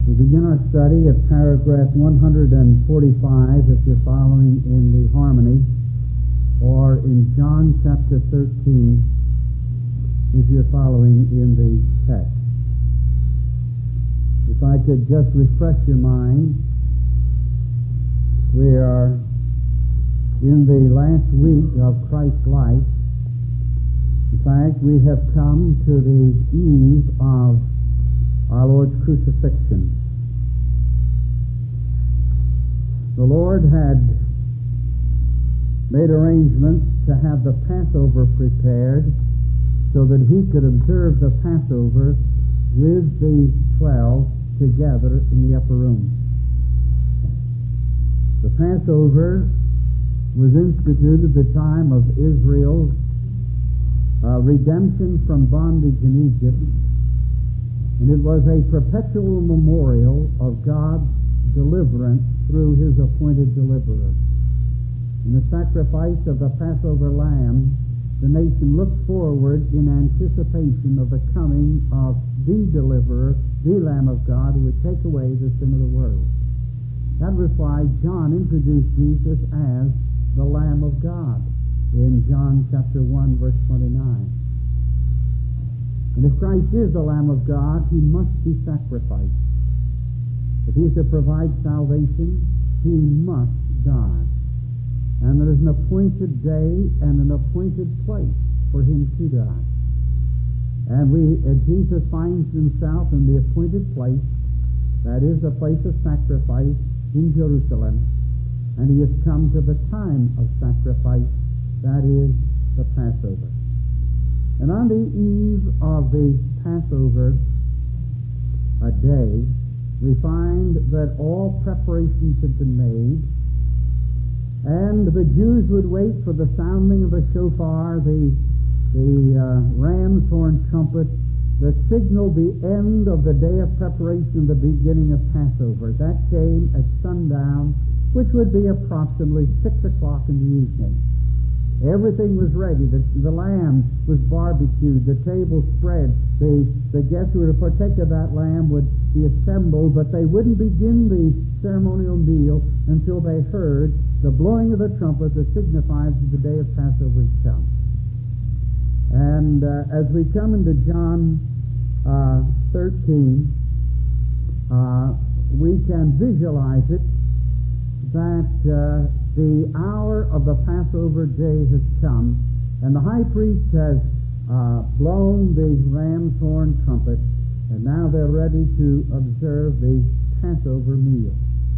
We begin our study at paragraph 145 if you're following in the harmony, or in John chapter 13 if you're following in the text. If I could just refresh your mind, we are in the last week of Christ's life. In fact, we have come to the eve of our Lord's crucifixion. The Lord had made arrangements to have the Passover prepared so that he could observe the Passover with the 12 together in the upper room. The Passover was instituted at the time of Israel's redemption from bondage in Egypt, and it was a perpetual memorial of God's deliverance through his appointed deliverer. In the sacrifice of the Passover lamb, the nation looked forward in anticipation of the coming of the deliverer, the Lamb of God, who would take away the sin of the world. That was why John introduced Jesus as the Lamb of God in John chapter 1, verse 29. And if Christ is the Lamb of God, he must be sacrificed. If he is to provide salvation, he must die. And there is an appointed day and an appointed place for him to die. And Jesus finds himself in the appointed place, that is the place of sacrifice in Jerusalem, and he has come to the time of sacrifice, that is the Passover. And on the eve of the Passover day, we find that all preparations had been made, and the Jews would wait for the sounding of the shofar, the ram's horn trumpet, that signaled the end of the day of preparation, the beginning of Passover. That came at sundown, which would be approximately 6 o'clock in the evening. Everything was ready. The lamb was barbecued, the table spread. The guests who were to partake of that lamb would be assembled, but they wouldn't begin the ceremonial meal until they heard the blowing of the trumpet that signifies that the day of Passover has come. And as we come into John 13, we can visualize it that the hour of the Passover day has come, and the high priest has blown the ram's horn trumpet, and now they're ready to observe the Passover meal.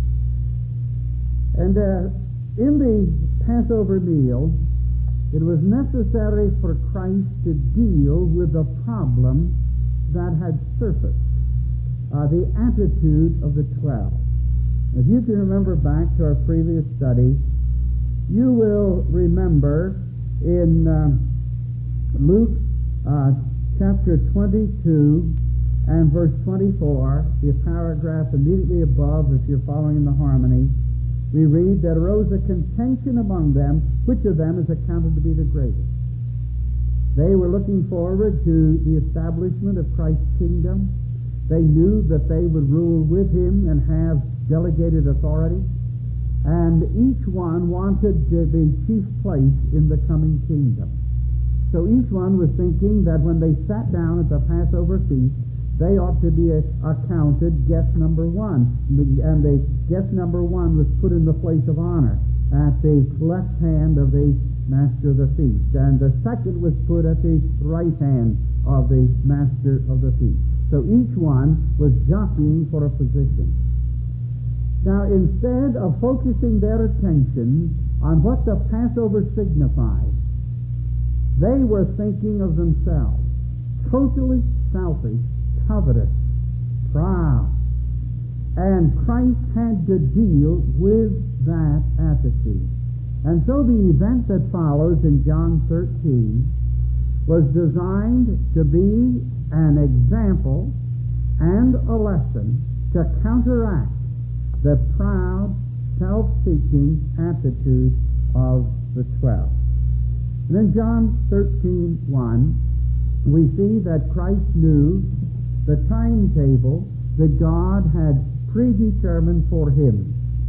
And in the Passover meal, it was necessary for Christ to deal with the problem that had surfaced, the attitude of the 12. If you can remember back to our previous study, you will remember in Luke chapter 22 and verse 24, the paragraph immediately above, if you're following in the harmony, we read, "There arose a contention among them, which of them is accounted to be the greatest." They were looking forward to the establishment of Christ's kingdom. They knew that they would rule with him and have delegated authority, and each one wanted the chief place in the coming kingdom. So each one was thinking that when they sat down at the Passover feast, they ought to be accounted guest number one, and the guest number one was put in the place of honor at the left hand of the master of the feast, and the second was put at the right hand of the master of the feast. So each one was jockeying for a position. Now, instead of focusing their attention on what the Passover signified, they were thinking of themselves, totally selfish, covetous, proud. And Christ had to deal with that attitude. And so the event that follows in John 13 was designed to be an example and a lesson to counteract the proud, self-seeking attitude of the 12. And in John 13:1, we see that Christ knew the timetable that God had predetermined for him,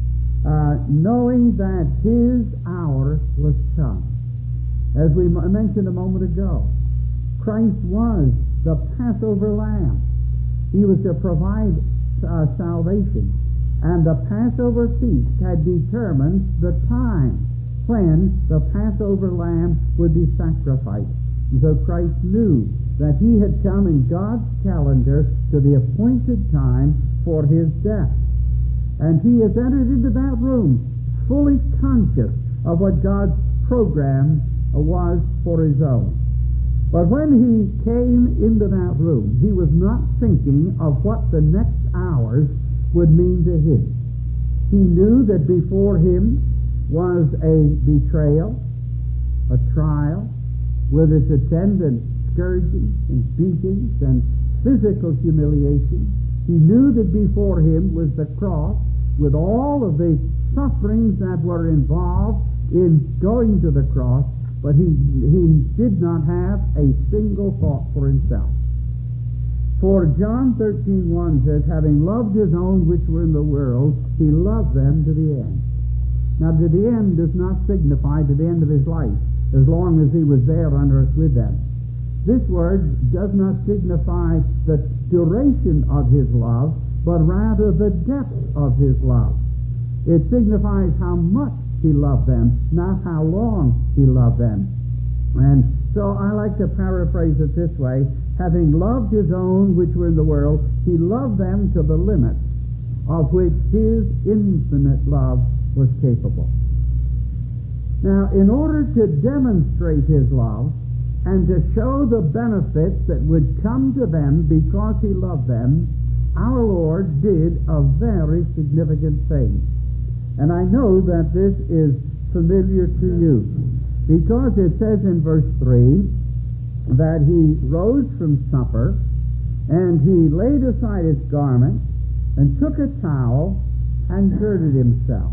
knowing that his hour was come. As we mentioned a moment ago, Christ was the Passover lamb. He was to provide salvation. And the Passover feast had determined the time when the Passover lamb would be sacrificed. And so Christ knew that he had come in God's calendar to the appointed time for his death. And he has entered into that room fully conscious of what God's program was for his own. But when he came into that room, he was not thinking of what the next hours would mean to him. He knew that before him was a betrayal, a trial, with its attendant scourgings and beatings and physical humiliation. He knew that before him was the cross, with all of the sufferings that were involved in going to the cross, but he did not have a single thought for himself. For John 13:1 says, having loved his own which were in the world, he loved them to the end. Now, to the end does not signify to the end of his life, as long as he was there on earth with them. This word does not signify the duration of his love, but rather the depth of his love. It signifies how much he loved them, not how long he loved them. And so I like to paraphrase it this way: having loved his own which were in the world, he loved them to the limit of which his infinite love was capable. Now, in order to demonstrate his love and to show the benefits that would come to them because he loved them, our Lord did a very significant thing. And I know that this is familiar to you, because it says in verse 3 that he rose from supper, and he laid aside his garment, and took a towel, and girded himself.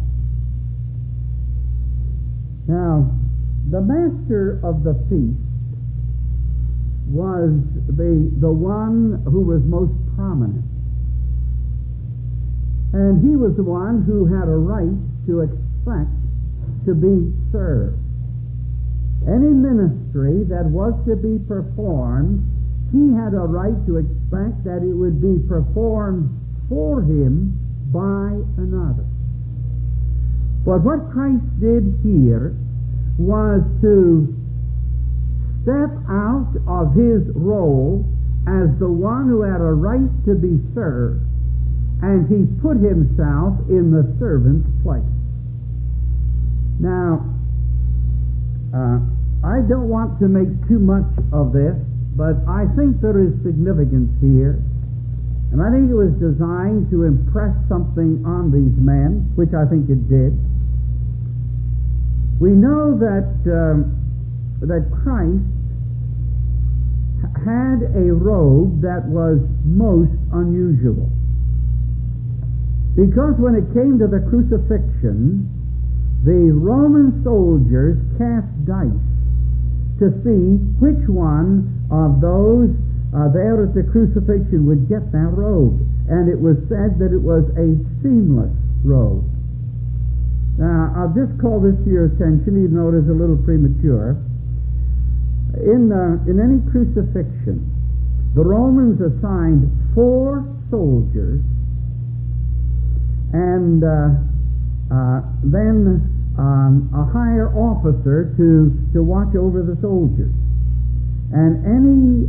Now, the master of the feast was the one who was most prominent. And he was the one who had a right to expect to be served. Any ministry that was to be performed, he had a right to expect that it would be performed for him by another. But what Christ did here was to step out of his role as the one who had a right to be served, and he put himself in the servant's place. Now, I don't want to make too much of this, but I think there is significance here. And I think it was designed to impress something on these men, which I think it did. We know that Christ had a robe that was most unusual. Because when it came to the crucifixion, the Roman soldiers cast dice to see which one of those there at the crucifixion would get that robe. And it was said that it was a seamless robe. Now, I'll just call this to your attention, even though it is a little premature. In any crucifixion, the Romans assigned 4 soldiers, and then a higher officer to watch over the soldiers. And any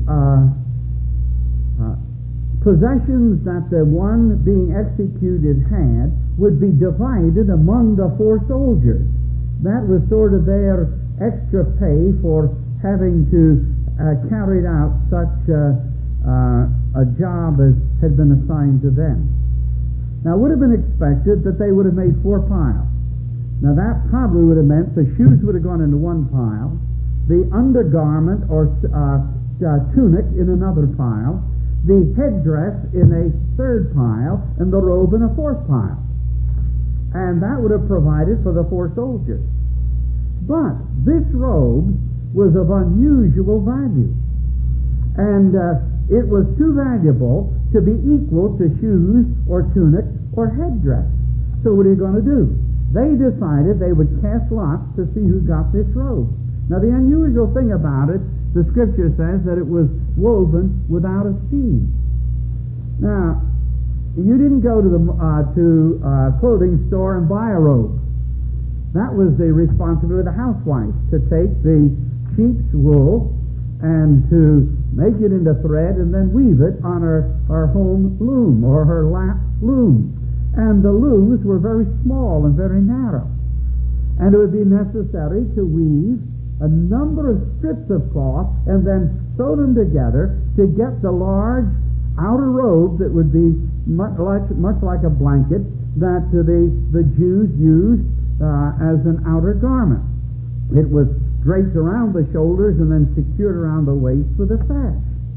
possessions that the one being executed had would be divided among the 4 soldiers. That was sort of their extra pay for having to carry out such a job as had been assigned to them. Now, it would have been expected that they would have made 4 piles. Now, that probably would have meant the shoes would have gone into one pile, the undergarment or tunic in another pile, the headdress in a 3rd pile, and the robe in a 4th pile. And that would have provided for the 4 soldiers. But this robe was of unusual value. And it was too valuable to be equal to shoes or tunic or headdress. So what are you going to do? They decided they would cast lots to see who got this robe. Now the unusual thing about it, the Scripture says that it was woven without a seam. Now, you didn't go to the clothing store and buy a robe. That was the responsibility of the housewife, to take the sheep's wool and to make it into thread and then weave it on her home loom or her lap loom. And the looms were very small and very narrow. And it would be necessary to weave a number of strips of cloth and then sew them together to get the large outer robe that would be much like a blanket that the Jews used as an outer garment. It was draped around the shoulders and then secured around the waist with a sash.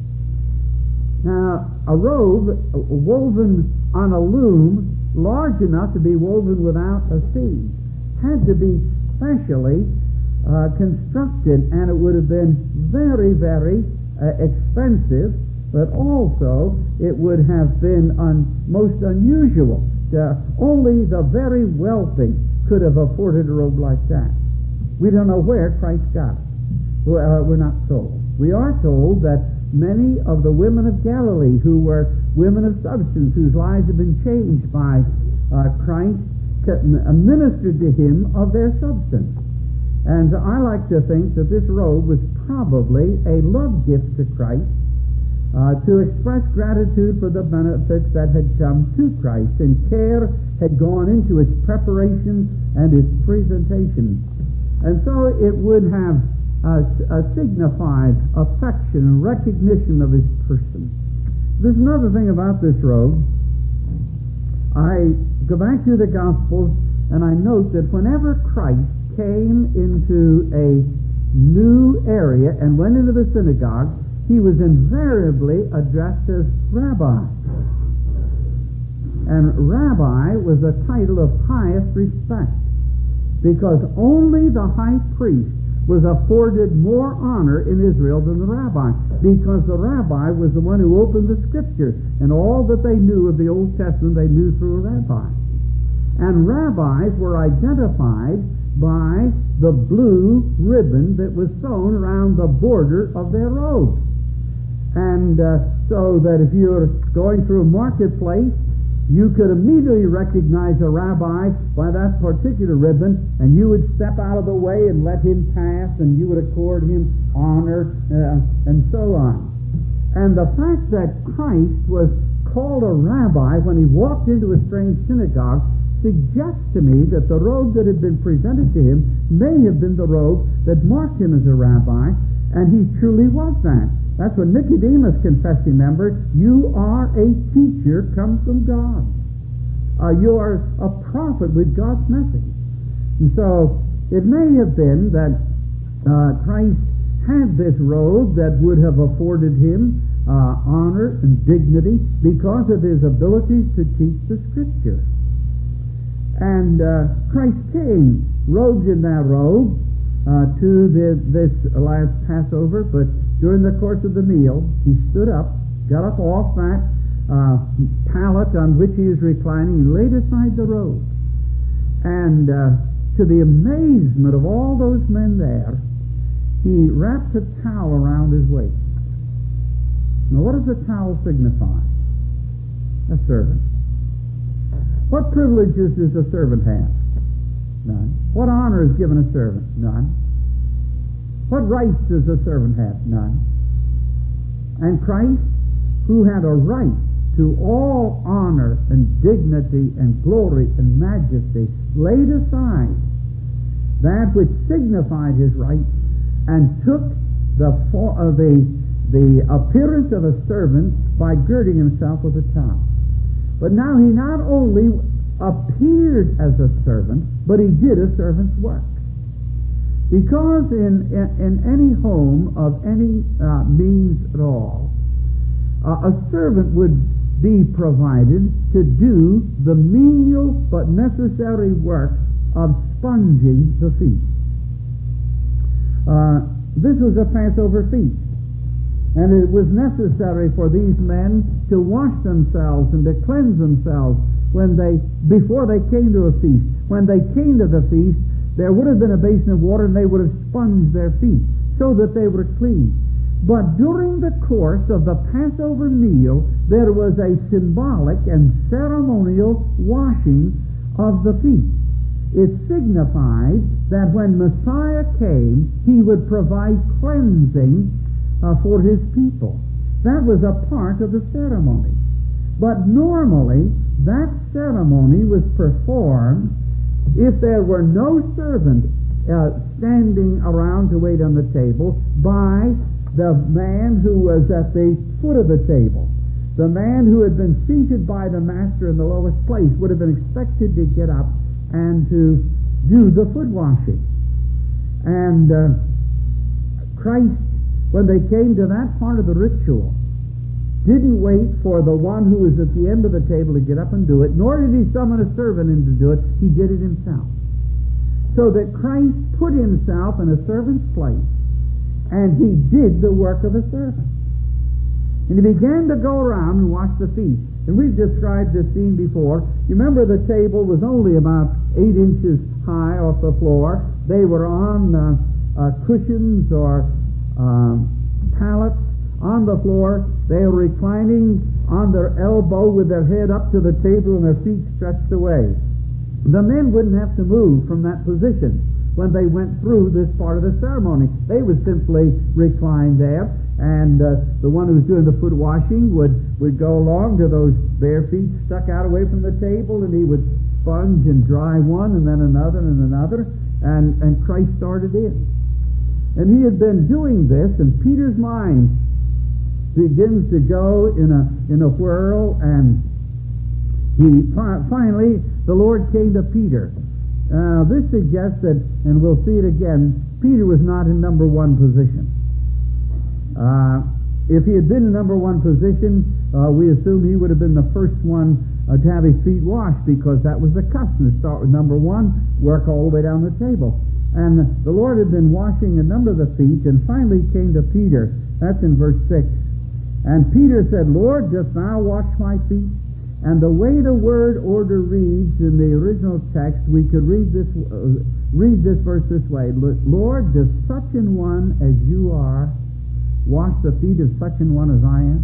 Now, a robe woven on a loom large enough to be woven without a seam had to be specially constructed, and it would have been very, very expensive, but also it would have been most unusual. Only the very wealthy could have afforded a robe like that. We don't know where Christ got it. We're not told. We are told that many of the women of Galilee, who were women of substance, whose lives had been changed by Christ, ministered to him of their substance. And I like to think that this robe was probably a love gift to Christ, to express gratitude for the benefits that had come to Christ, and care had gone into its preparation and its presentation. And so it would have signified affection and recognition of his person. There's another thing about this robe. I go back to the Gospels and I note that whenever Christ came into a new area and went into the synagogue, he was invariably addressed as Rabbi. And Rabbi was a title of highest respect, because only the high priest was afforded more honor in Israel than the rabbi, because the rabbi was the one who opened the Scriptures, and all that they knew of the Old Testament they knew through a rabbi. And rabbis were identified by the blue ribbon that was sewn around the border of their robe. And so that if you're going through a marketplace, you could immediately recognize a rabbi by that particular ribbon, and you would step out of the way and let him pass, and you would accord him honor, and so on. And the fact that Christ was called a rabbi when he walked into a strange synagogue suggests to me that the robe that had been presented to him may have been the robe that marked him as a rabbi, and he truly was that. That's what Nicodemus confessed, remember. You are a teacher come from God. You are a prophet with God's message. And so it may have been that Christ had this robe that would have afforded him honor and dignity because of his abilities to teach the Scripture. And Christ came robed in that robe to this last Passover, but during the course of the meal, he stood up, got up off that pallet on which he was reclining, and laid aside the robe. And to the amazement of all those men there, he wrapped a towel around his waist. Now, what does a towel signify? A servant. What privileges does a servant have? None. What honor is given a servant? None. What rights does a servant have? None. And Christ, who had a right to all honor and dignity and glory and majesty, laid aside that which signified his rights and took the appearance of a servant by girding himself with a towel. But now he not only appeared as a servant, but he did a servant's work. Because in any home of any means at all, a servant would be provided to do the menial but necessary work of sponging the feast. This was a Passover feast. And it was necessary for these men to wash themselves and to cleanse themselves before they came to a feast. When they came to the feast, there would have been a basin of water, and they would have sponged their feet so that they were clean. But during the course of the Passover meal, there was a symbolic and ceremonial washing of the feet. It signified that when Messiah came, he would provide cleansing for his people. That was a part of the ceremony. But normally, that ceremony was performed if there were no servant standing around to wait on the table by the man who was at the foot of the table. The man who had been seated by the master in the lowest place would have been expected to get up and to do the foot washing. And Christ, when they came to that part of the ritual, didn't wait for the one who was at the end of the table to get up and do it, nor did he summon a servant in to do it. He did it himself. So that Christ put himself in a servant's place, and he did the work of a servant. And he began to go around and wash the feet. And we've described this scene before. You remember the table was only about 8 inches high off the floor. They were on cushions or pallets on the floor. They were reclining on their elbow with their head up to the table and their feet stretched away. The men wouldn't have to move from that position when they went through this part of the ceremony. They would simply recline there, and the one who was doing the foot washing would go along to those bare feet stuck out away from the table, and he would sponge and dry one and then another and another, and Christ started in. And he had been doing this, and Peter's mind begins to go in a whirl, and finally the Lord came to Peter. This suggests that, and we'll see it again, Peter was not in number one position. If he had been in number one position, we assume he would have been the first one to have his feet washed, because that was the custom, to start with number one, work all the way down the table. And the Lord had been washing a number of the feet, and finally came to Peter. That's in verse 6. And Peter said, Lord, dost thou wash my feet? And the way the word order reads in the original text, we could read this verse this way: Lord, does such an one as you are wash the feet of such an one as I am?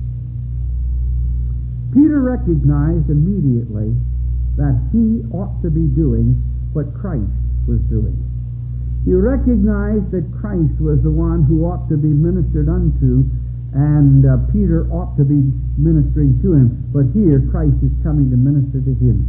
Peter recognized immediately that he ought to be doing what Christ was doing. He recognized that Christ was the one who ought to be ministered unto, and Peter ought to be ministering to him. But here Christ is coming to minister to him.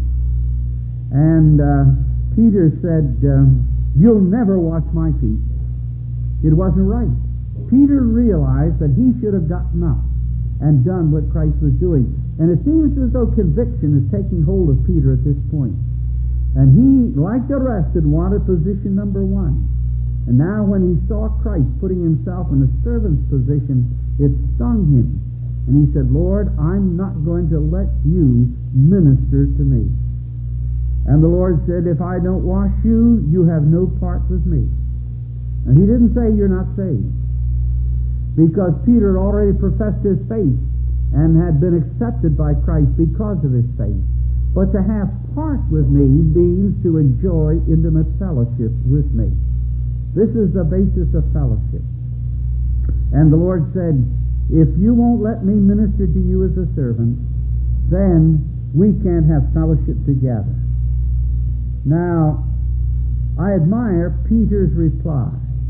And Peter said, you'll never wash my feet. It wasn't right. Peter realized that he should have gotten up and done what Christ was doing. And it seems as though conviction is taking hold of Peter at this point. And he, like the rest, had wanted position number one. And now when he saw Christ putting himself in a servant's position, it stung him. And he said, Lord, I'm not going to let you minister to me. And the Lord said, if I don't wash you, you have no part with me. And he didn't say you're not saved, because Peter already professed his faith and had been accepted by Christ because of his faith. But to have part with me means to enjoy intimate fellowship with me. This is the basis of fellowship. And the Lord said, if you won't let me minister to you as a servant, then we can't have fellowship together. Now, I admire Peter's reply.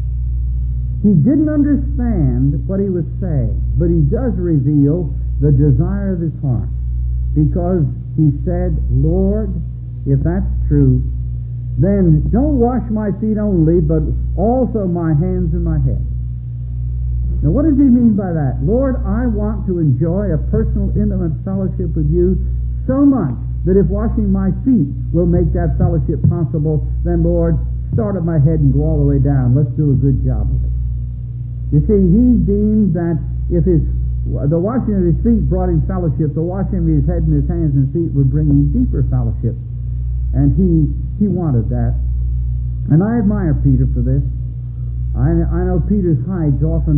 He didn't understand what he was saying, but he does reveal the desire of his heart, because he said, Lord, if that's true, then don't wash my feet only, but also my hands and my head. Now, what does he mean by that? Lord, I want to enjoy a personal, intimate fellowship with you so much that if washing my feet will make that fellowship possible, then, Lord, start at my head and go all the way down. Let's do a good job of it. You see, he deemed that if the washing of his feet brought him fellowship, the washing of his head and his hands and feet would bring him deeper fellowship. And he wanted that. And I admire Peter for this. I know Peter's hides often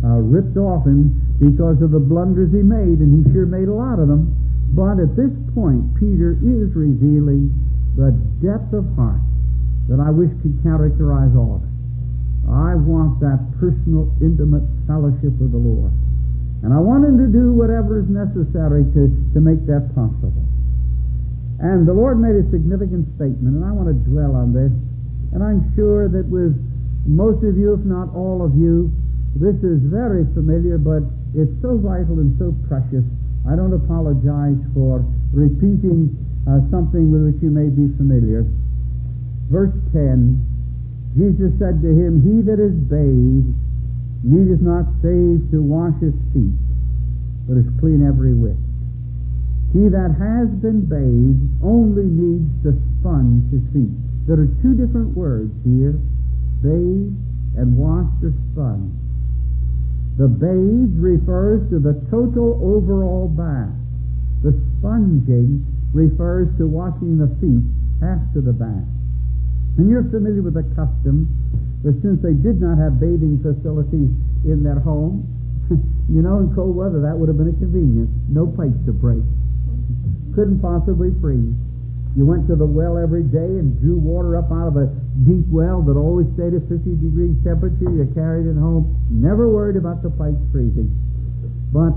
ripped off him because of the blunders he made, and he sure made a lot of them. But at this point, Peter is revealing the depth of heart that I wish could characterize all of it. I want that personal, intimate fellowship with the Lord. And I want him to do whatever is necessary to make that possible. And the Lord made a significant statement, and I want to dwell on this. And I'm sure that with most of you, if not all of you, this is very familiar, but it's so vital and so precious. I don't apologize for repeating something with which you may be familiar. Verse 10, Jesus said to him, "He that is bathed needeth not save to wash his feet, but is clean every whit. He that has been bathed only needs to sponge his feet." There are two different words here, bathed and washed or sponged. The bathed refers to the total overall bath. The sponging refers to washing the feet after the bath. And you're familiar with the custom that since they did not have bathing facilities in their home, in cold weather that would have been a convenience. No pipes to break. Couldn't possibly freeze. You went to the well every day and drew water up out of a deep well that always stayed at 50 degrees temperature. You carried it home. Never worried about the pipes freezing. But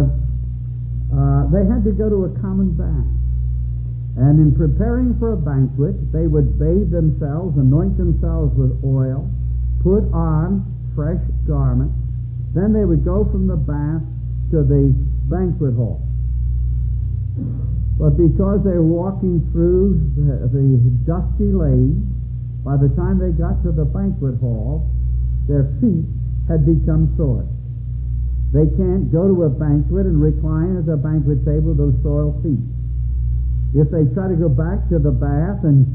they had to go to a common bath. And in preparing for a banquet, they would bathe themselves, anoint themselves with oil, put on fresh garments. Then they would go from the bath to the banquet hall. But because they were walking through the dusty lane, by the time they got to the banquet hall, their feet had become sore. They can't go to a banquet and recline at the banquet table with those soiled feet. If they try to go back to the bath and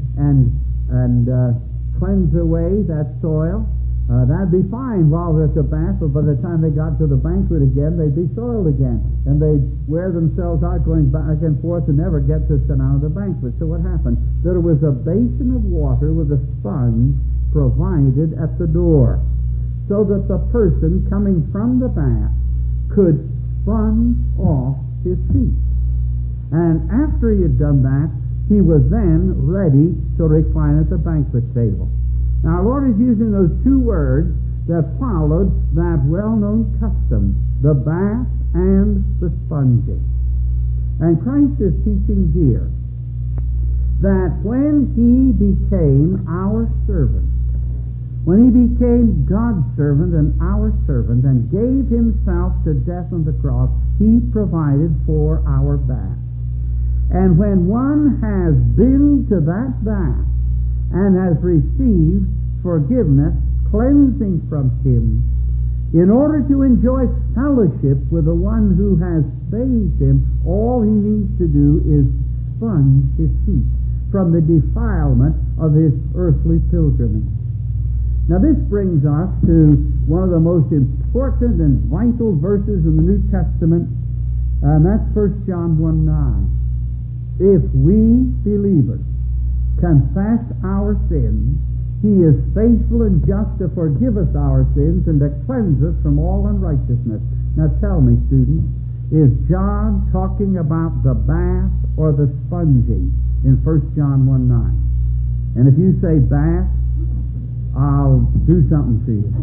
cleanse away that soil, that'd be fine while they're at the bath, but by the time they got to the banquet again, they'd be soiled again. And they'd wear themselves out going back and forth and never get to sit down at the banquet. So what happened? There was a basin of water with a sponge provided at the door, so that the person coming from the bath could sponge off his feet. And after he had done that, he was then ready to recline at the banquet table. Now, our Lord is using those two words that followed that well-known custom, the bath and the sponging. And Christ is teaching here that when he became our servant, when he became God's servant and our servant and gave himself to death on the cross, he provided for our bath. And when one has been to that bath and has received forgiveness, cleansing from him, in order to enjoy fellowship with the one who has bathed him, all he needs to do is sponge his feet from the defilement of his earthly pilgrimage. Now this brings us to one of the most important and vital verses in the New Testament, and that's 1 John 1:9. If we believers confess our sins, he is faithful and just to forgive us our sins and to cleanse us from all unrighteousness. Now tell me, students, is John talking about the bath or the sponging in 1 John 1:9? And if you say bath, I'll do something to you.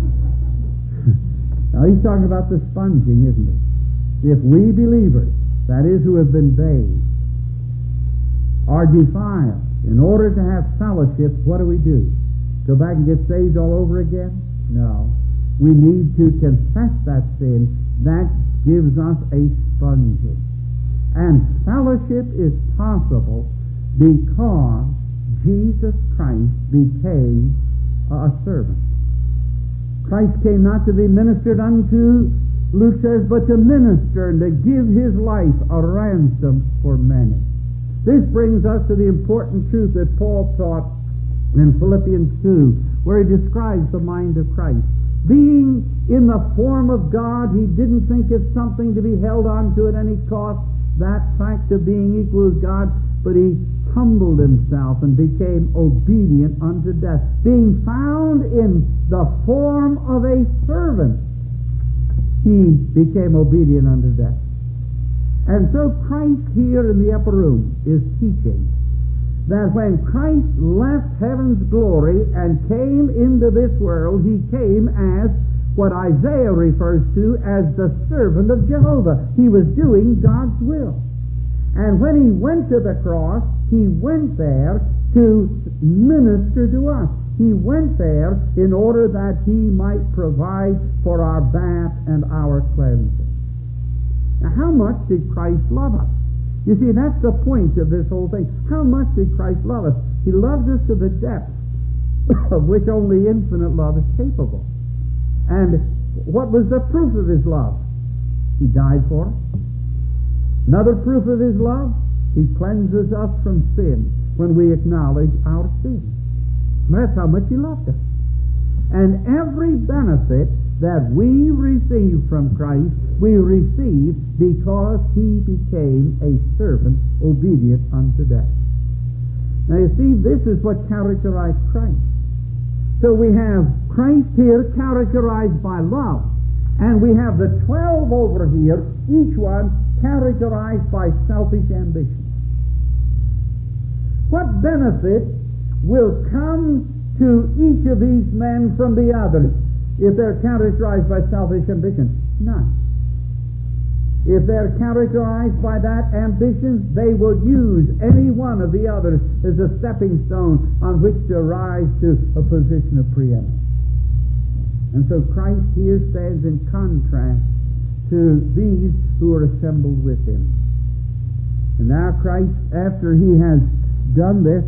Now he's talking about the sponging, isn't he? If we believers, that is, who have been bathed, are defiled, in order to have fellowship, what do? Go back and get saved all over again? No. We need to confess that sin. That gives us a sponging. And fellowship is possible because Jesus Christ became a servant. Christ came not to be ministered unto, Luke says, but to minister and to give his life a ransom for many. This brings us to the important truth that Paul taught in Philippians 2, where he describes the mind of Christ. Being in the form of God, he didn't think it something to be held on to at any cost, that fact of being equal with God, but he humbled himself and became obedient unto death, being found in the form of a servant. he became obedient unto death. And so Christ here in the upper room is teaching that when Christ left heaven's glory and came into this world, he came as what Isaiah refers to as the servant of Jehovah. He was doing God's will. And when he went to the cross, he went there to minister to us. He went there in order that he might provide for our bath and our cleansing. Now, how much did Christ love us? You see, that's the point of this whole thing. How much did Christ love us? He loved us to the depth of which only infinite love is capable. And what was the proof of his love? He died for us. Another proof of his love, he cleanses us from sin when we acknowledge our sin. That's how much he loved us. And every benefit that we receive from Christ, we receive because he became a servant obedient unto death. Now you see, this is what characterized Christ. So we have Christ here characterized by love, and we have the 12 over here, each one characterized by selfish ambition. What benefit will come to each of these men from the others if they're characterized by selfish ambition? None. If they're characterized by that ambition, they will use any one of the others as a stepping stone on which to rise to a position of preeminence. And so Christ here stands in contrast to these who are assembled with him. And now Christ, after he has done this,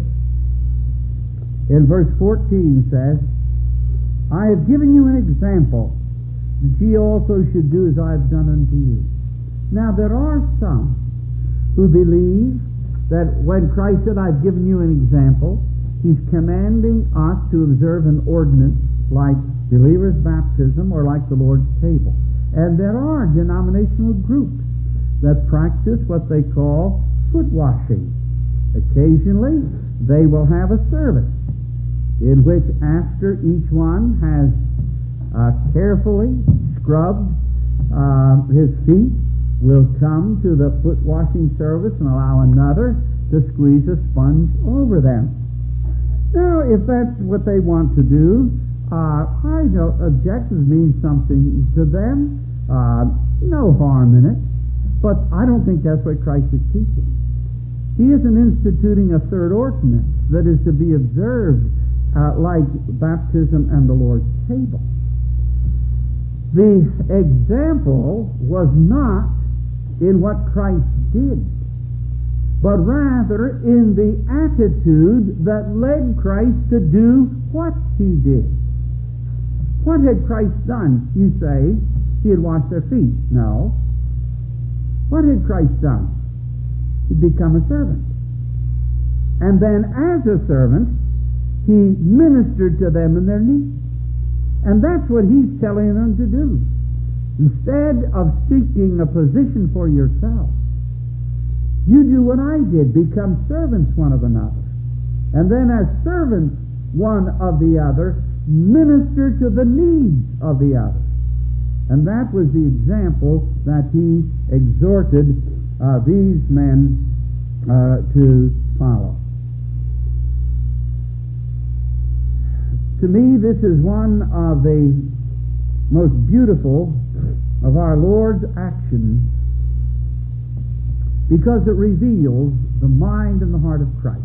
in verse 14 says, I have given you an example, that ye also should do as I have done unto you. Now there are some who believe that when Christ said, I've given you an example, he's commanding us to observe an ordinance like believers' baptism or like the Lord's table. And there are denominational groups that practice what they call foot washing. Occasionally, they will have a service in which after each one has carefully scrubbed his feet, will come to the foot washing service and allow another to squeeze a sponge over them. Now, if that's what they want to do, I know objections mean something to them. No harm in it. But I don't think that's what Christ is teaching. He isn't instituting a third ordinance that is to be observed like baptism and the Lord's table. The example was not in what Christ did, but rather in the attitude that led Christ to do what he did. What had Christ done? You say he had washed their feet. No. What had Christ done? He'd become a servant. And then as a servant, he ministered to them in their need. And that's what he's telling them to do. Instead of seeking a position for yourself, you do what I did, become servants one of another. And then as servants one of the other, minister to the needs of the other. And that was the example that he exhorted these men to follow. To me, this is one of the most beautiful of our Lord's actions because it reveals the mind and the heart of Christ.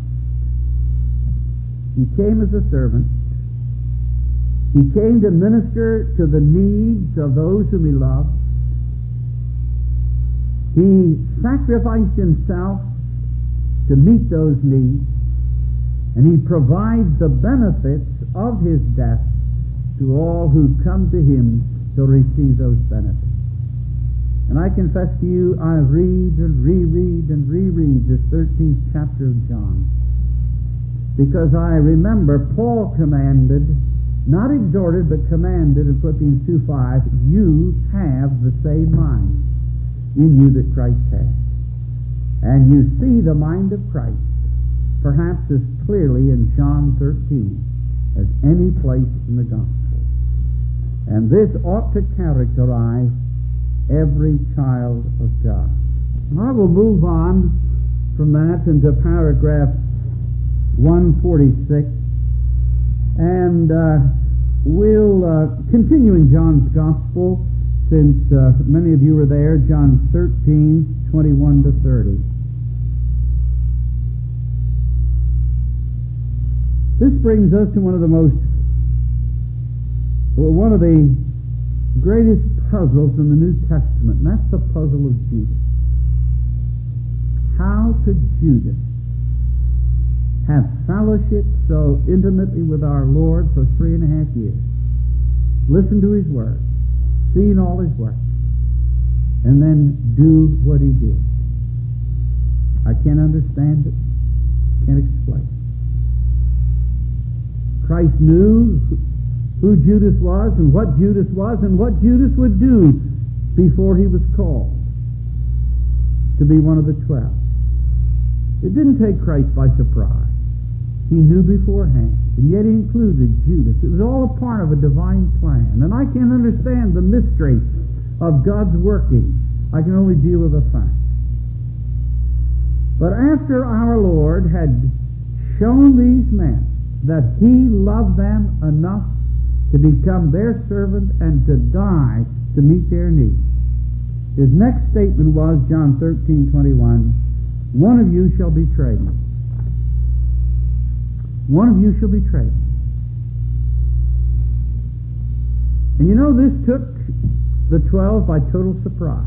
He came as a servant. He came to minister to the needs of those whom he loved. He sacrificed himself to meet those needs, and he provides the benefits of his death to all who come to him to receive those benefits. And I confess to you, I read and reread and reread this 13th chapter of John, because I remember Paul commanded, not exhorted, but commanded in Philippians 2:5, you have the same mind in you that Christ had. And you see the mind of Christ perhaps as clearly in John 13 as any place in the Gospel. And this ought to characterize every child of God. I will move on from that into paragraph 146, and we'll continue in John's Gospel, since many of you were there, John 13, 21 to 30. This brings us to one of the greatest puzzles in the New Testament, and that's the puzzle of Judas. How could Judas have fellowship so intimately with our Lord for 3.5 years, listen to His Word, seen all His work, and then do what He did? I can't understand it, can't explain it. Christ knew who Judas was and what Judas was and what Judas would do before he was called to be one of the 12. It didn't take Christ by surprise. He knew beforehand, and yet He included Judas. It was all a part of a divine plan, and I can't understand the mystery of God's working. I can only deal with the fact. But after our Lord had shown these men that He loved them enough to become their servant and to die to meet their needs, His next statement was, John 13:21, one of you shall betray me. One of you shall betray me. And you know, this took the 12 by total surprise.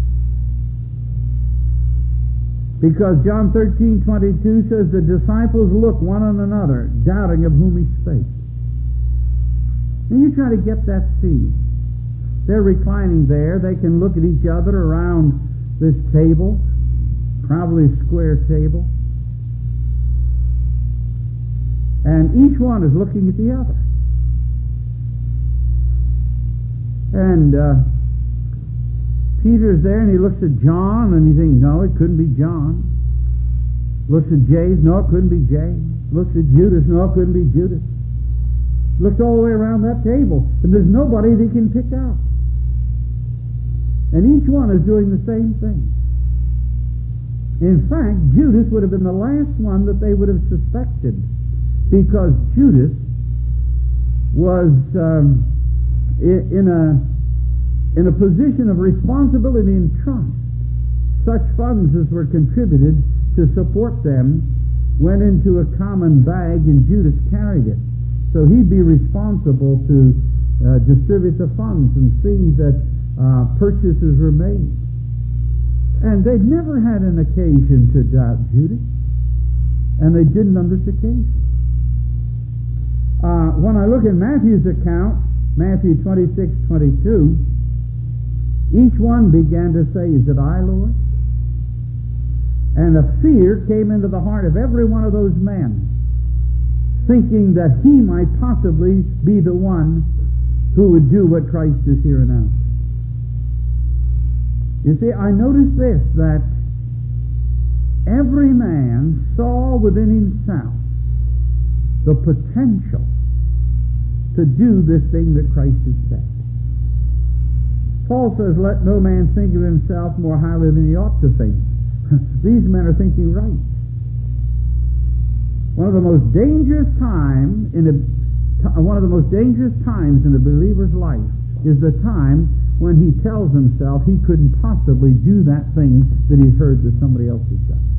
Because John 13:22 says the disciples looked one on another, doubting of whom He spake. Now you try to get that scene. They're reclining there. They can look at each other around this table, probably a square table. And each one is looking at the other. And Peter's there, and he looks at John, and he thinks, no, it couldn't be John. Looks at James, no, it couldn't be James. Looks at Judas, no, it couldn't be Judas. Looks all the way around that table, and there's nobody they can pick out. And each one is doing the same thing. In fact, Judas would have been the last one that they would have suspected, because Judas was in a position of responsibility and trust. Such funds as were contributed to support them went into a common bag, and Judas carried it. So he'd be responsible to distribute the funds and see that purchases were made. And they'd never had an occasion to doubt Judas, and they didn't on this occasion. When I look at Matthew's account, Matthew 26:22, each one began to say, is it I, Lord? And a fear came into the heart of every one of those men, thinking that he might possibly be the one who would do what Christ is here announced. You see, I noticed this, that every man saw within himself the potential to do this thing that Christ has said. Paul says, let no man think of himself more highly than he ought to think. These men are thinking right. One of the most dangerous times in a believer's life is the time when he tells himself he couldn't possibly do that thing that he's heard that somebody else has done.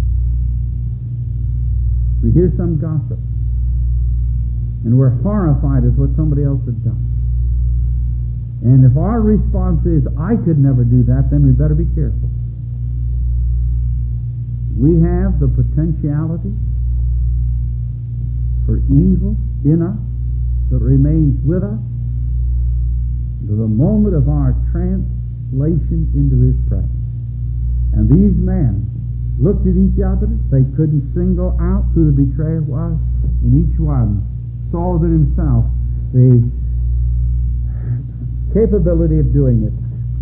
We hear some gossip, and we're horrified at what somebody else had done. And if our response is, I could never do that, then we better be careful. We have the potentiality for evil in us that remains with us to the moment of our translation into His presence. And these men looked at each other. They couldn't single out who the betrayer was, and each one saw within himself the capability of doing it.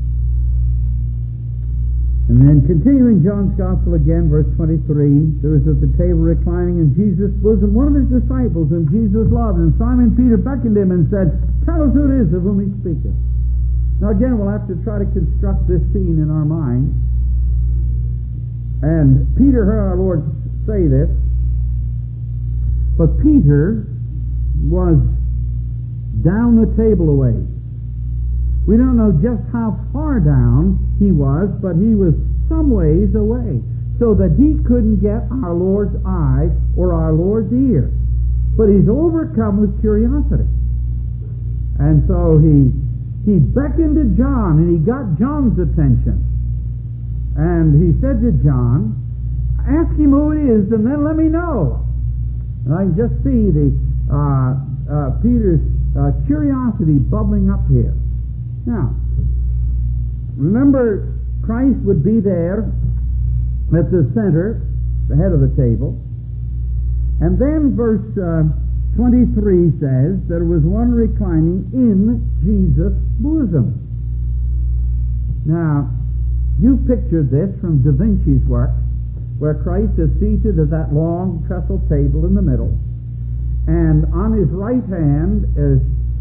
And then continuing John's Gospel again, verse 23, there was at the table reclining in Jesus' bosom one of His disciples whom Jesus loved, and Simon Peter beckoned him and said, tell us who it is of whom He speaketh. Now again, we'll have to try to construct this scene in our mind. And Peter heard our Lord say this, but Peter was down the table a ways. We don't know just how far down he was, but he was some ways away, so that he couldn't get our Lord's eye or our Lord's ear. But he's overcome with curiosity. And so he beckoned to John, and he got John's attention. And he said to John, ask him who it is, and then let me know. And I can just see Peter's curiosity bubbling up here. Now, remember, Christ would be there at the center, the head of the table. And then verse 23 says, there was one reclining in Jesus' bosom. Now, you pictured this from Da Vinci's work, where Christ is seated at that long trestle table in the middle, and on his right hand is,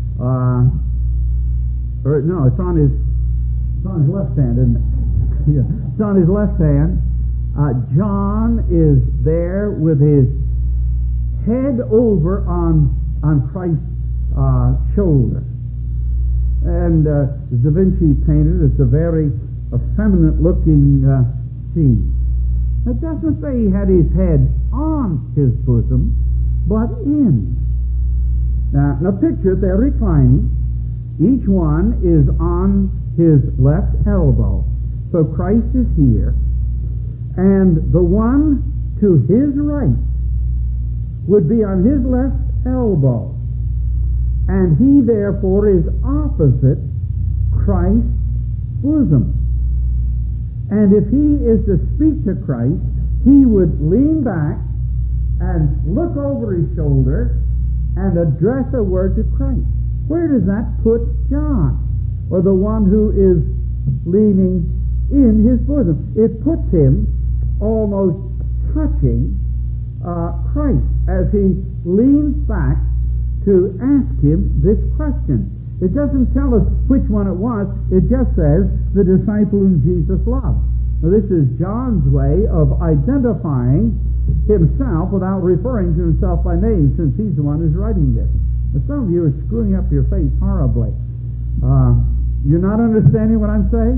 it's on his left hand, isn't it? Yeah. It's on his left hand. John is there with his head over on Christ's shoulder. And Da Vinci painted it as a very effeminate-looking scene. It doesn't say he had his head on his bosom, but in. Now picture they're reclining. Each one is on his left elbow. So Christ is here, and the one to his right would be on his left elbow, and he therefore is opposite Christ's bosom. And if he is to speak to Christ, he would lean back and look over his shoulder and address a word to Christ. Where does that put John, or the one who is leaning in his bosom? It puts him almost touching Christ as he leans back to ask him this question. It doesn't tell us which one it was. It just says the disciple whom Jesus loved. Now this is John's way of identifying himself without referring to himself by name, since he's the one who's writing this. Now, some of you are screwing up your face horribly. You're not understanding what I'm saying?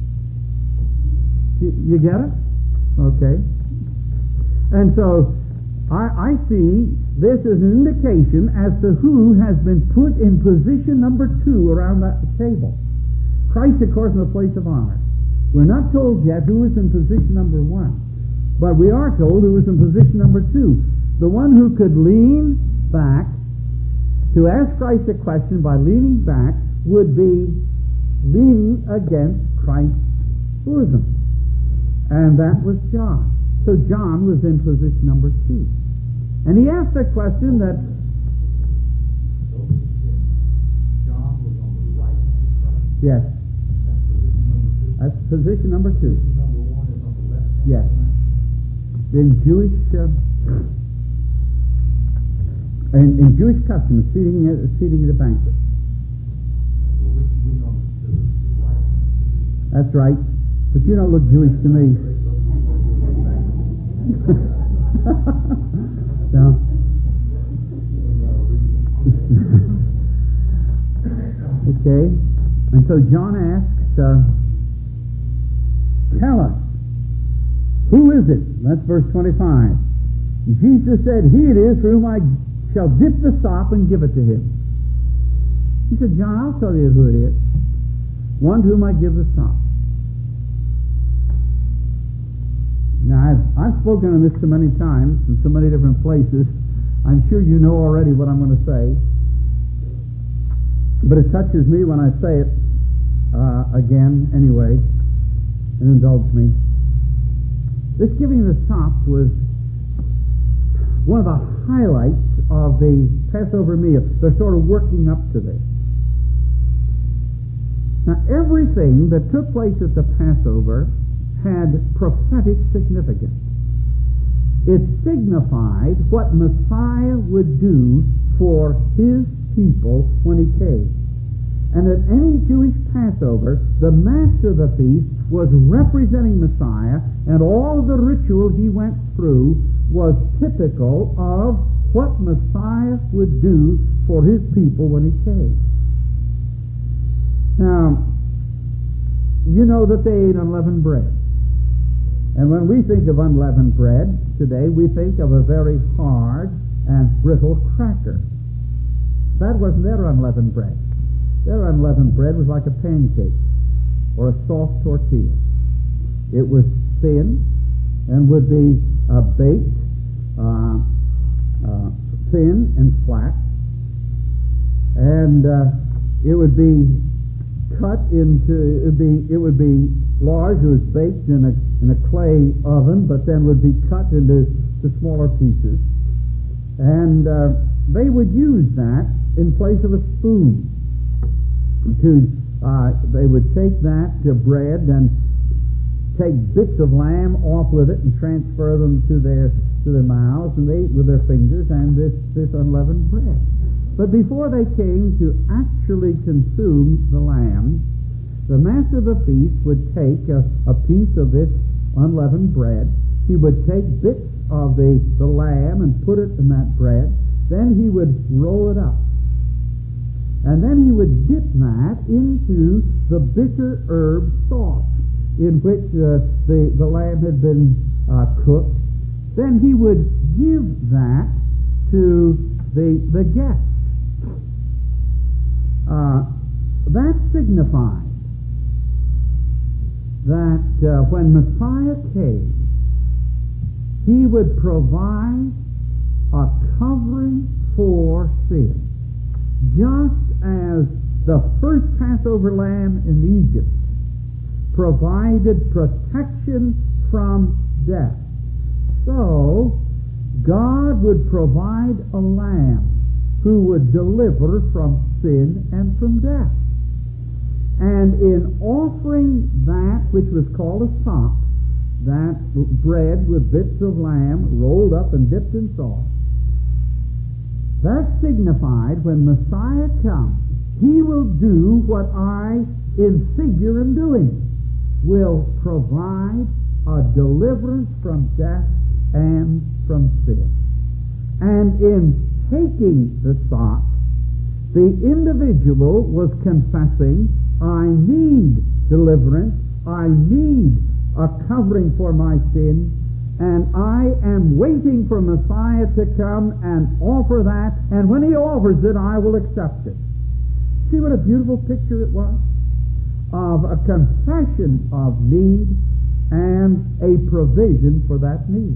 You get it? Okay. And so I see this as an indication as to who has been put in position number 2 around that table. Christ, of course, in the place of honor. We're not told yet who is in position number 1, but we are told who is in position number 2. The one who could lean back to ask Christ a question by leaning back would be leaning against Christ's bosom. And that was John. So John was in position number 2. And he asked a question that... John was on the right hand of Christ. Yes. That's position number 2. That's position number 2. Position number 1 is on the left hand Yes. of the man. In Jewish custom, seating at a banquet. Well, we know the right hand. That's right. But you don't look Jewish to me. No. Okay. And so John asks, tell us, who is it? That's verse 25. Jesus said, he it is for whom I shall dip the sop and give it to him. He said, John, I'll tell you who it is. One to whom I give the sop. Now, I've spoken on this so many times in so many different places. I'm sure you know already what I'm going to say. But it touches me when I say it again anyway, and indulge me. This giving the sop was one of the highlights of the Passover meal. They're sort of working up to this. Now, everything that took place at the Passover had prophetic significance. It signified what Messiah would do for his people when he came. And at any Jewish Passover, the master of the feast was representing Messiah, and all the ritual he went through was typical of what Messiah would do for his people when he came. Now, you know that they ate unleavened bread. And when we think of unleavened bread today, we think of a very hard and brittle cracker. That wasn't their unleavened bread. Their unleavened bread was like a pancake or a soft tortilla. It was thin and would be baked thin and flat, and it would be cut into. It would be large. It was baked in a clay oven, but then would be cut into smaller pieces, and they would use that in place of a spoon. They would take that bread and take bits of lamb off with it and transfer them to their mouths, and they ate with their fingers and this unleavened bread. But before they came to actually consume the lamb, the master of the feast would take a piece of this unleavened bread. He would take bits of the lamb and put it in that bread. Then he would roll it up. And then he would dip that into the bitter herb sauce in which the lamb had been cooked. Then he would give that to the guest. That signified that when Messiah came, he would provide a covering for sin. Just as the first Passover lamb in Egypt provided protection from death, so God would provide a lamb who would deliver from sin and from death. And in offering that which was called a sop, that bread with bits of lamb rolled up and dipped in sauce, that signified when Messiah comes, he will do what I, in figure, am doing, will provide a deliverance from death and from sin. And in taking the sop, the individual was confessing, I need deliverance, I need a covering for my sin, and I am waiting for Messiah to come and offer that, and when he offers it, I will accept it. See what a beautiful picture it was of a confession of need and a provision for that need.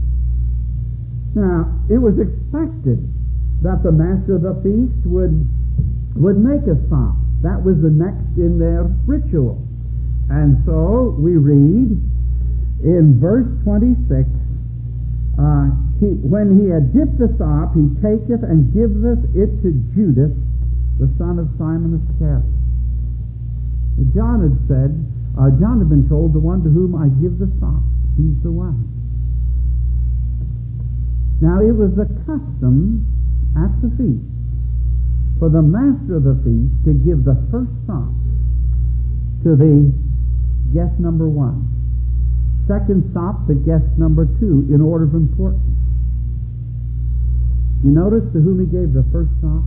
Now, it was expected that the master of the feast would make a sop. That was the next in their ritual. And so we read in verse 26, when he had dipped the sop, he taketh and giveth it to Judas, the son of Simon Iscariot. John had said, John had been told, the one to whom I give the sop, he's the one. Now it was the custom at the feast for the master of the feast to give the first sop to the guest number one. Second sop to guest number two in order of importance. You notice to whom he gave the first sop?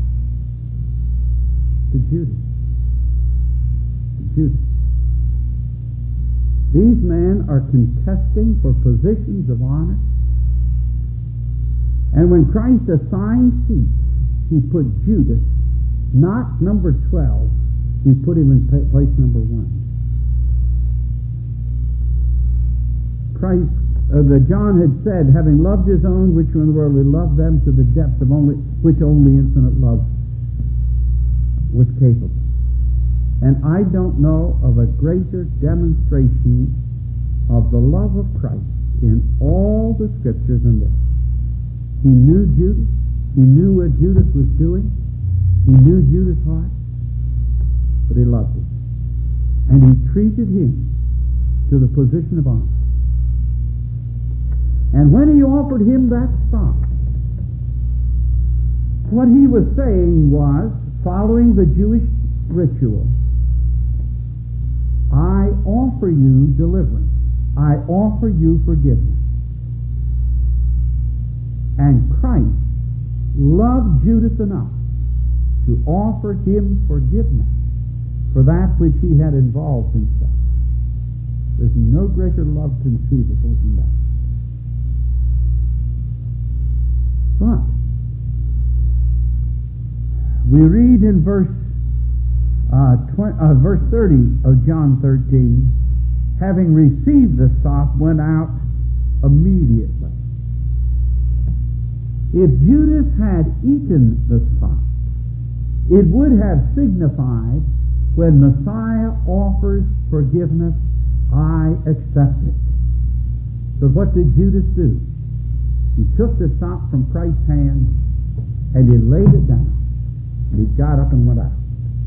To Judas. To Judas. These men are contesting for positions of honor. And when Christ assigned seats, he put Judas, not number 12, he put him in place number 1. Christ, John had said, having loved his own which were in the world, he loved them to the depth of which only infinite love was capable. And I don't know of a greater demonstration of the love of Christ in all the Scriptures than this. He knew Judas. He knew what Judas was doing. He knew Judas' heart. But he loved him. And he treated him to the position of honor. And when he offered him that sop, what he was saying was, following the Jewish ritual. I offer you deliverance. I offer you forgiveness. And Christ loved Judas enough to offer him forgiveness for that which he had involved himself. There's no greater love conceivable than that. But we read in verse 30 of John 13, having received the sop, went out immediately. If Judas had eaten the sop, it would have signified, when Messiah offers forgiveness, I accept it. But what did Judas do? He took the sop from Christ's hand and he laid it down. And he got up and went out.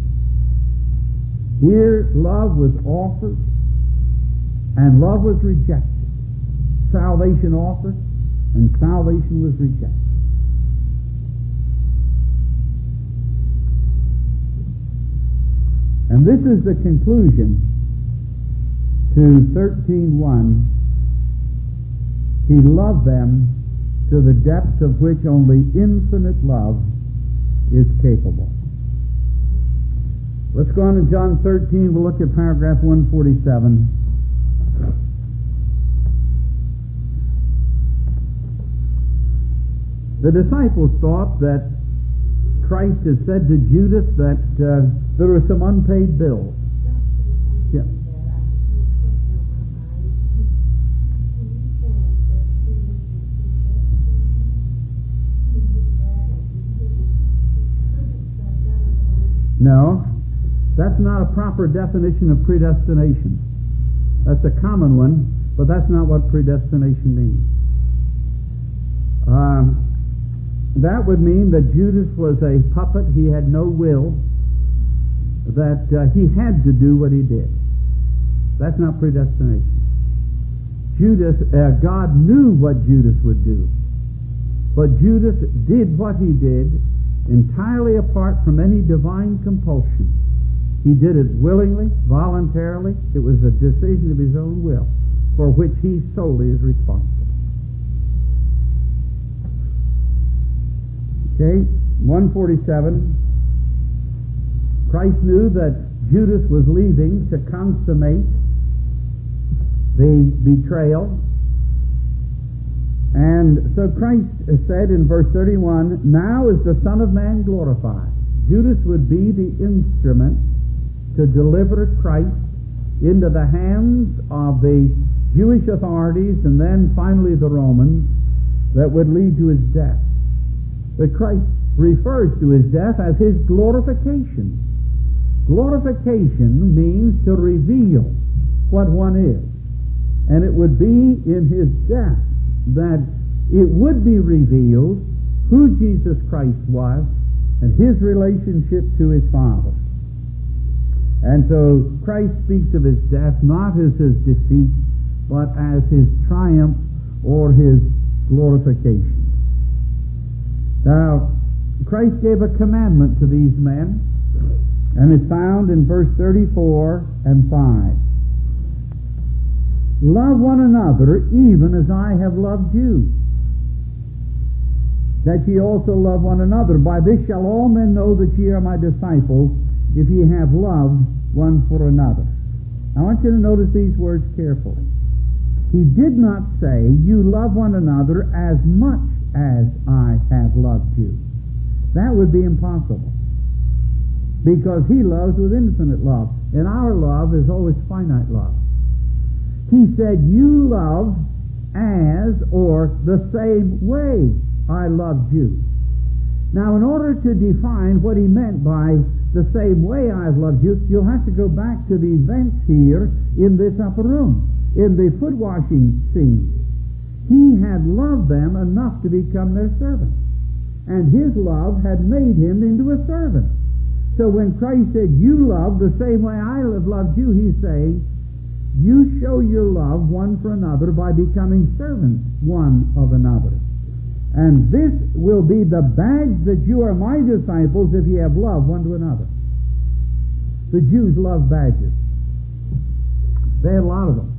Here, love was offered and love was rejected. Salvation offered and salvation was rejected. And this is the conclusion to 13:1. He loved them to the depths of which only infinite love is capable. Let's go on to John 13. We'll look at paragraph 147. The disciples thought that Christ had said to Judas that there were some unpaid bills. Yeah. No, that's not a proper definition of predestination. That's a common one, but that's not what predestination means. That would mean that Judas was a puppet. He had no will, that he had to do what he did. That's not predestination. God knew what Judas would do, but Judas did what he did entirely apart from any divine compulsion. He did it willingly, voluntarily. It was a decision of his own will, for which he solely is responsible. Okay, 147. Christ knew that Judas was leaving to consummate the betrayal. And so Christ said in verse 31, now is the Son of Man glorified. Judas would be the instrument to deliver Christ into the hands of the Jewish authorities and then finally the Romans, that would lead to his death. But Christ refers to his death as his glorification. Glorification means to reveal what one is. And it would be in his death that it would be revealed who Jesus Christ was and his relationship to his Father. And so Christ speaks of his death not as his defeat, but as his triumph or his glorification. Now, Christ gave a commandment to these men, and it's found in verse 34 and 5. Love one another even as I have loved you, that ye also love one another. By this shall all men know that ye are my disciples, if ye have loved one for another. I want you to notice these words carefully. He did not say, you love one another as much as I have loved you. That would be impossible, because he loves with infinite love, and our love is always finite love. He said, you love as, or the same way I loved you. Now, in order to define what he meant by the same way I've loved you, you'll have to go back to the events here in this upper room, in the foot washing scene. He had loved them enough to become their servant, and his love had made him into a servant. So when Christ said, you love the same way I have loved you, he's saying, you show your love one for another by becoming servants one of another. And this will be the badge that you are my disciples, if you have love one to another. The Jews loved badges. They had a lot of them.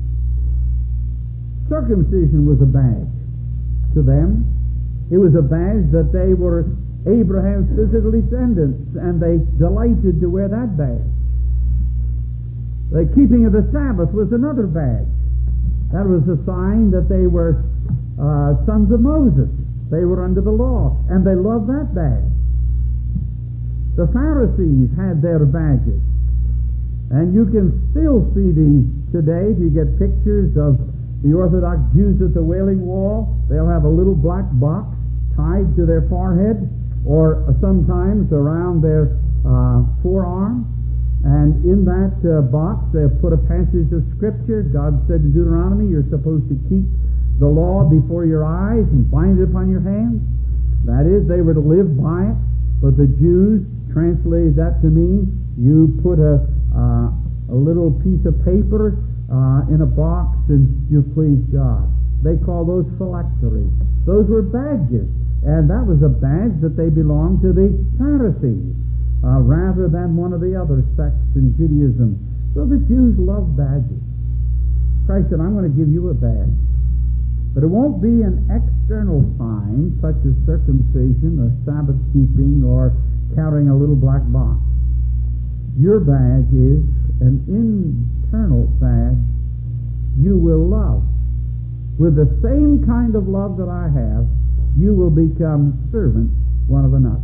Circumcision was a badge to them. It was a badge that they were Abraham's physical descendants, and they delighted to wear that badge. The keeping of the Sabbath was another badge. That was a sign that they were sons of Moses. They were under the law, and they loved that badge. The Pharisees had their badges, and you can still see these today. If you get pictures of the Orthodox Jews at the Wailing Wall, they'll have a little black box tied to their forehead, or sometimes around their forearm. And in that box they'll put a passage of Scripture. God said in Deuteronomy, you're supposed to keep the law before your eyes and bind it upon your hands. That is, they were to live by it. But the Jews translated that to mean you put a little piece of paper in a box and you please God. They call those phylacteries. Those were badges. And that was a badge that they belonged to the Pharisees rather than one of the other sects in Judaism. So the Jews loved badges. Christ said, I'm going to give you a badge. But it won't be an external sign such as circumcision or Sabbath keeping or carrying a little black box. Your badge is an internal badge you will love. With the same kind of love that I have, you will become servants one of another.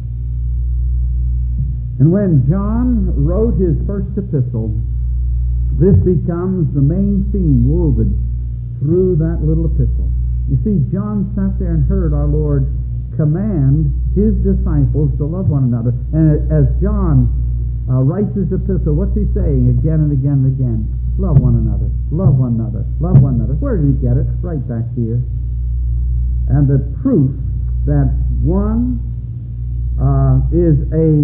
And when John wrote his first epistle, this becomes the main theme woven through that little epistle. You see, John sat there and heard our Lord command his disciples to love one another. And as John writes his epistle, what's he saying again and again and again? Love one another, love one another, love one another. Where did he get it? Right back here. And the proof that one is a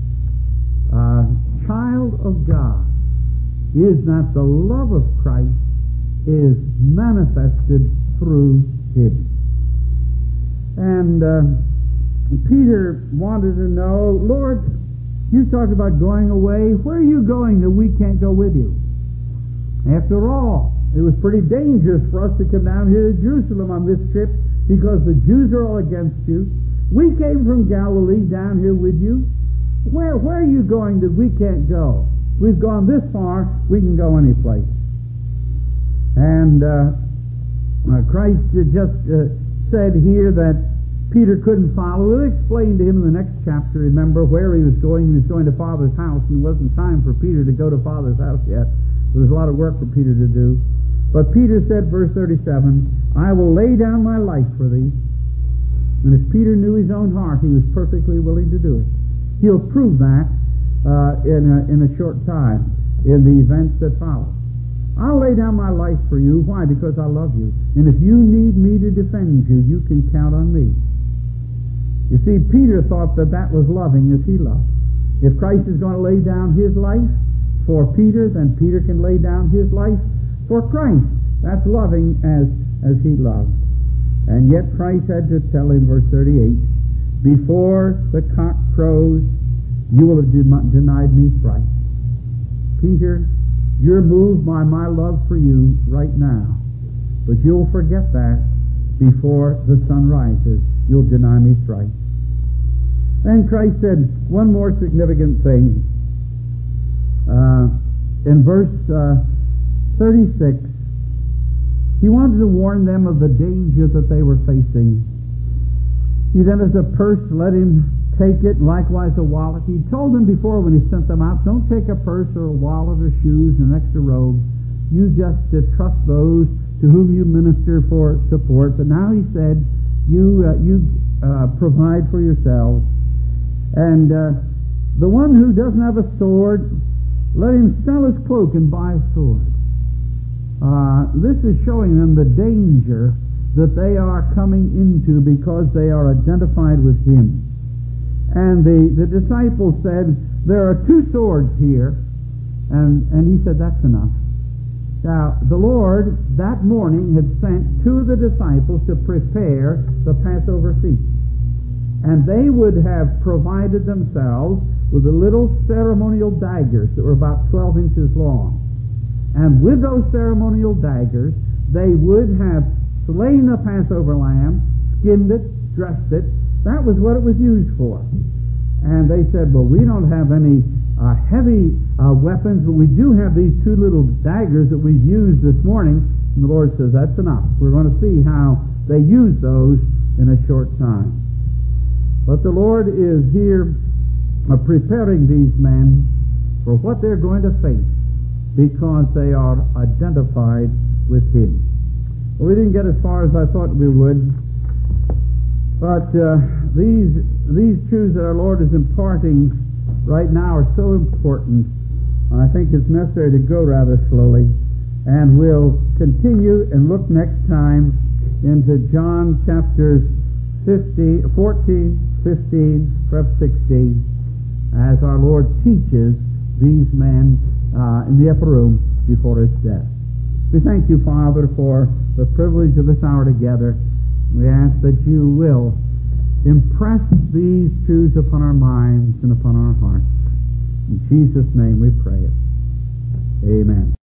child of God is that the love of Christ is manifested through him. And Peter wanted to know, Lord, you talked about going away. Where are you going that we can't go with you? After all, it was pretty dangerous for us to come down here to Jerusalem on this trip because the Jews are all against you. We came from Galilee down here with you. Where are you going that we can't go? We've gone this far, we can go any place. And Christ just said here that Peter couldn't follow. We'll explain to him in the next chapter, remember, where he was going. He was going to Father's house, and it wasn't time for Peter to go to Father's house yet. There was a lot of work for Peter to do. But Peter said, verse 37, I will lay down my life for thee. And as Peter knew his own heart, he was perfectly willing to do it. He'll prove that in a short time in the events that follow. I'll lay down my life for you. Why? Because I love you. And if you need me to defend you, you can count on me. You see, Peter thought that was loving as he loved. If Christ is going to lay down his life for Peter, then Peter can lay down his life for Christ. That's loving as he loved. And yet Christ had to tell him, verse 38, before the cock crows, you will have denied me thrice. Peter, you're moved by my love for you right now, but you'll forget that before the sun rises. You'll deny me thrice. Then Christ said one more significant thing. In verse 36, he wanted to warn them of the danger that they were facing. He then, as a purse, let him take it, likewise a wallet. He told them before when he sent them out, don't take a purse or a wallet or shoes or an extra robe. You just trust those to whom you minister for support. But now he said, you provide for yourselves. And the one who doesn't have a sword, let him sell his cloak and buy a sword. This is showing them the danger that they are coming into because they are identified with him. And the disciples said, there are 2 swords here. And he said, that's enough. Now, the Lord that morning had sent 2 of the disciples to prepare the Passover feast. And they would have provided themselves with the little ceremonial daggers that were about 12 inches long. And with those ceremonial daggers, they would have slain the Passover lamb, skinned it, dressed it. That was what it was used for. And they said, well, we don't have any heavy weapons, but we do have these two little daggers that we've used this morning. And the Lord says, that's enough. We're going to see how they use those in a short time. But the Lord is here preparing these men for what they're going to face because they are identified with Him. Well, we didn't get as far as I thought we would, but these truths that our Lord is imparting right now are so important, and I think it's necessary to go rather slowly, and we'll continue and look next time into John chapters 14, 15, perhaps 16, as our Lord teaches these men in the upper room before His death. We thank You, Father, for the privilege of this hour together. We ask that You will impress these truths upon our minds and upon our hearts. In Jesus' name we pray it. Amen.